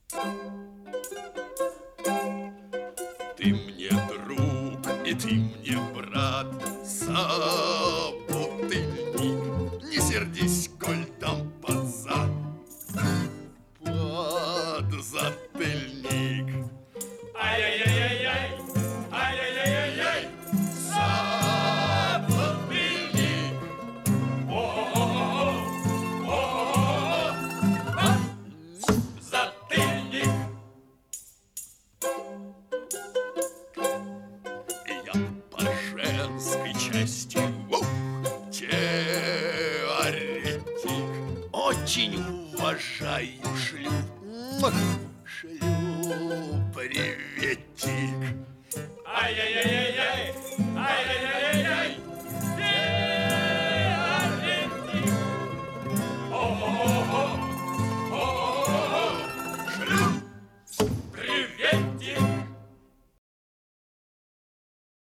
Ты мне друг, и ты мне брат, собутыльник. Не сердись, коль дам подзатыльник. Ай-яй-яй-яй-яй, ай-яй-яй-яй-яй, Собутыльник. о-о-о-о-о-о-о, затыльник. Я по женской части теоретик. Очень уважаю шлюп. Шлю приветик. Ай-яй-яй-яй-яй, ай-яй-яй-яй-яй,